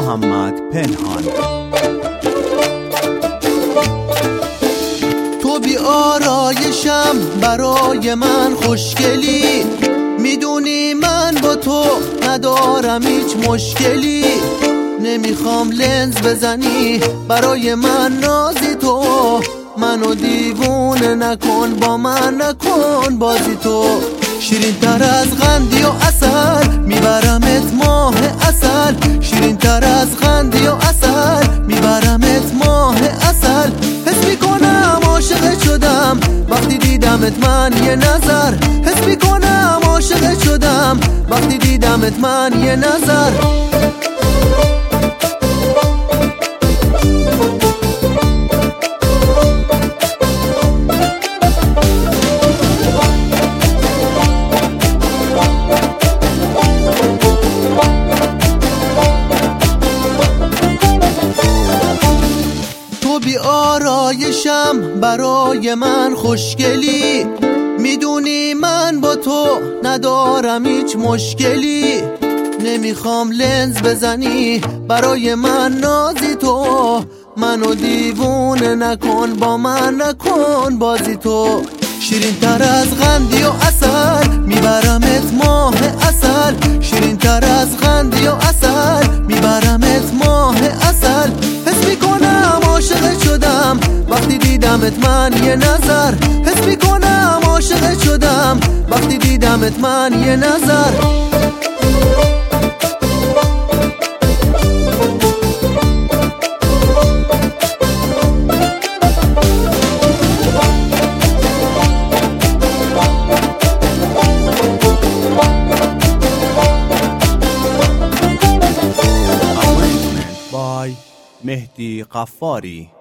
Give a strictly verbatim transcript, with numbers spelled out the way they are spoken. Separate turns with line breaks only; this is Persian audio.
محمد پنهان.
تو بی آرایشم برای من خوشگلی، میدونی من با تو ندارم هیچ مشکلی. نمیخوام لنز بزنی برای من نازی تو، منو دیوونه نکن با من نکن بازی تو. شیرین تر از قندی و عسل میبرمت ماه عسل، شیرین تر از قندی و عسل میبرمت ماه عسل. حس میکنم عاشقت شدم وقتی دیدمت من یه نظر، حس میکنم عاشقت شدم وقتی دیدمت من یه نظر. بی آرایشم برای من خوشگلی، میدونی من با تو ندارم هیچ مشکلی. نمیخوام لنز بزنی برای من نازی تو، منو دیوونه نکن با من نکن بازی تو. شیرین تر از قندی و عسل میبرمت ماه عسل، شیرین تر از قندی و عسل میبرمت ماه عسل. حس میکنم عاشقت شدم وقتی دیدمت من یه نظر، حس میکنم عاشقت شدم وقتی دیدمت من یه نظر.
مهدی قفاری.